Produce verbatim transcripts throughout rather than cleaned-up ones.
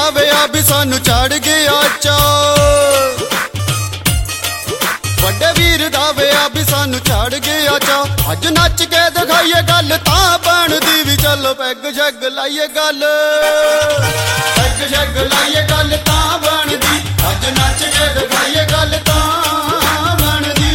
ਦਾ ਵਿਆਹ ਵੀ ਸਾਨੂੰ ਚੜ ਗਿਆ ਚਾ, ਵੱਡੇ ਵੀਰ ਦਾ ਵਿਆਹ ਵੀ ਸਾਨੂੰ ਚੜ ਗਿਆ ਚਾ। ਅੱਜ ਨੱਚ ਕੇ ਦਿਖਾਈਏ ਗੱਲ ਤਾਂ ਬਣਦੀ ਵੀ, ਚੱਲ ਪੈਗ ਸ਼ੈਗ ਲਾਈਏ ਗੱਲ, ਪੈਗ ਸ਼ੈਗ ਲਾਈਏ ਗੱਲ ਤਾਂ ਬਣਦੀ। ਅੱਜ ਨੱਚ ਕੇ ਦਿਖਾਈਏ ਗੱਲ ਤਾਂ ਬਣਦੀ।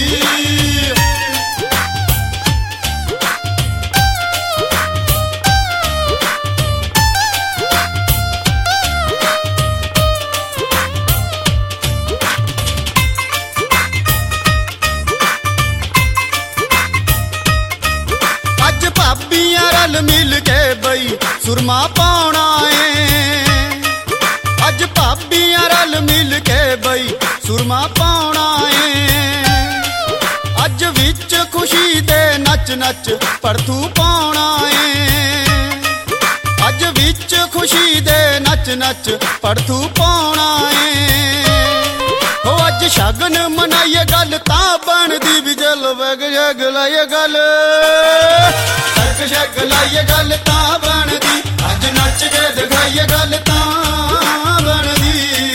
ਭਾਬੀਆਂ ਰਲ ਮਿਲ ਕੇ ਬਈ ਸੁਰਮਾ ਪਾਉਣਾ ਏ, ਅੱਜ ਭਾਬੀਆਂ ਰਲ ਮਿਲ ਕੇ ਬਈ ਸੁਰਮਾ ਪਾਉਣਾ ਏ। ਅੱਜ ਵਿੱਚ ਖੁਸ਼ੀ ਦੇ ਨੱਚ ਨੱਚ ਪੜਥੂ ਪਾਉਣਾ ਏ, ਅੱਜ ਵਿੱਚ ਖੁਸ਼ੀ ਦੇ ਨੱਚ ਨੱਚ ਪੜਥੂ ਪਾਉਣਾ ਏ। ਹੋ ਅੱਜ ਸ਼ਗਨ ਮਨਾਈਏ ਗੱਲ ਤਾਂ ਬਣਦੀ ਵੀ, ਚੱਲ ਪੈਗ ਸ਼ੈਗ ਲਾਈਏ ਗੱਲ, ਪੈਗ ਸ਼ੈਗ ਲਾਈਏ ਗੱਲ ਤਾਂ ਬਣਦੀ। ਅੱਜ ਨੱਚ ਕੇ ਦਿਖਾਈਏ ਗੱਲ ਤਾਂ ਬਣਦੀ।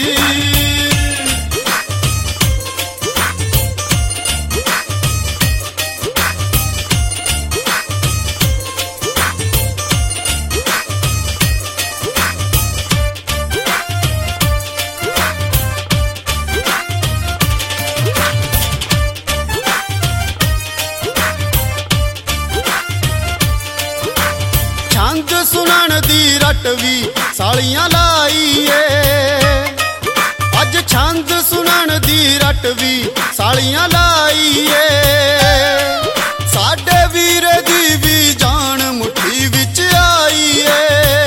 ਛੰਦ ਸੁਣਨ ਦੀ ਰਟ ਵੀ ਸਾਲੀਆਂ ਲਾਈਏ, ਅੱਜ ਛੰਦ ਸੁਣਨ ਦੀ ਰਟ ਵੀ ਸਾਲੀਆਂ ਲਾਈਏ। ਸਾਡੇ ਵੀਰੇ ਦੀ ਵੀ ਜਾਨ ਮੁੱਠੀ ਵਿੱਚ ਆਈਏ,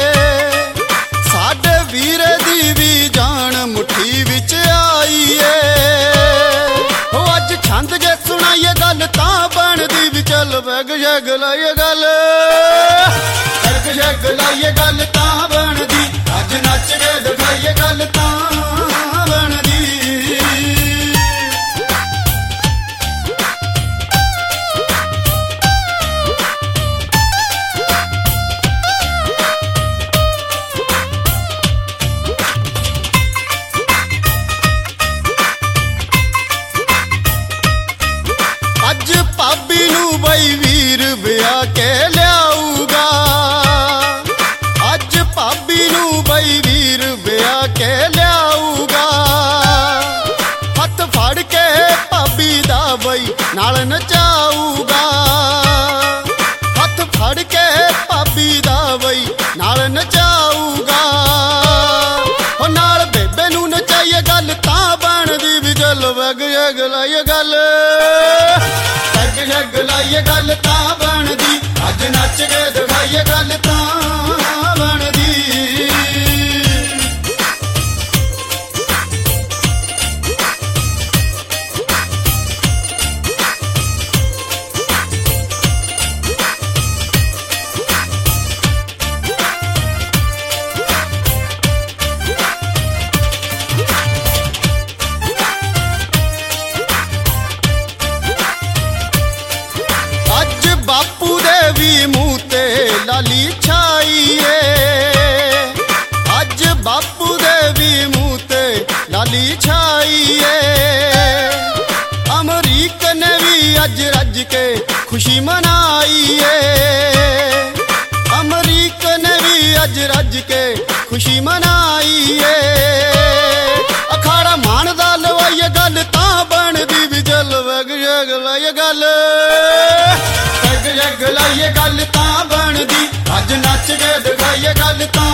ਸਾਡੇ ਵੀਰੇ ਦੀ ਵੀ ਜਾਨ ਮੁੱਠੀ ਵਿੱਚ ਆਈਏ। ਹੋ ਅੱਜ ਛੰਦ ਜੇ ਸੁਣਾਈਏ ਗੱਲ ਤਾਂ ਬਣਦੀ ਵੀ, ਚੱਲ ਪੈਗ ਸ਼ੈਗ ਲਾਈਏ ਗੱਲ, ਪੈਗ ਸ਼ੈਗ ਲਾਈਏ ਗੱਲ ਤਾਂ ਬਣਦੀ। ਅੱਜ ਨੱਚ ਕੇ ਦਿਖਾਈਏ ਗੱਲ ਤਾਂ ਬਣਦੀ। ਅੱਜ ਭਾਬੀ ਨੂੰ ਬਈ ਵੀਰ ਵਿਆਹ ਕੇ ਲਿਆਊਗਾ, ਅੱਜ ਭਾਬੀ ਨੂੰ ਬਈ ਵੀਰ ਵਿਆਹ ਕੇ ਲਿਆਊਗਾ। ਹੱਥ ਫੜ ਕੇ ਭਾਬੀ ਦਾ ਬਈ ਨਾਲ ਨਚਾਊਗਾ, ਹੱਥ ਫੜ ਕੇ ਭਾਬੀ ਦਾ ਬਈ ਨਾਲ ਨਚਾਊਗਾ। ਉਹ ਨਾਲ ਬੇਬੇ ਨੂੰ ਨਚਾਈਏ ਗੱਲ ਤਾਂ ਬਣਦੀ ਵੀ, ਚੱਲ ਪੈਗ ਸ਼ੈਗ ਲਾਈਏ ਗੱਲ, ਪੈਗ ਸ਼ੈਗ ਲਾਈਏ ਗੱਲ ਤਾਂ ਬਣਦੀ। ਅੱਜ ਨੱਚ ਕੇ ਦਿਖਾਈਏ ਗੱਲ ਤਾਂ ਬਣਦੀ। ਅੱਜ ਬਾਪੂ ਦੇ ਵੀ ਮੂੰਹ ਤੇ ਲਾਲੀ ਛਾਈਏ, ਅੱਜ ਬਾਪੂ ਦੇ ਵੀ ਮੂੰਹ ਤੇ ਲਾਲੀ ਛਾਈਏ। ਅਮਰੀਕ ਨੇ ਵੀ ਅੱਜ ਰੱਜ ਕੇ ਖੁਸ਼ੀ ਮਨਾਈਏ, ਅਮਰੀਕ ਨੇ ਵੀ ਅੱਜ ਰੱਜ ਕੇ ਖੁਸ਼ੀ ਮਨਾਈਏ। ਅਖਾੜਾ ਮਾਣ ਦਾ ਲਵਾਈਏ ਗੱਲ ਤਾਂ ਬਣਦੀ ਵੀ, ਚੱਲ ਪੈਗ ਸ਼ੈਗ ਲਾਈਏ ਗੱਲ, ਪੈਗ ਸ਼ੈਗ ਲਾਈਏ ਗੱਲ ਤਾਂ ਬਣਦੀ। ਅੱਜ ਨੱਚ ਕੇ ਦਿਖਾਈਏ ਗੱਲ ਤਾਂ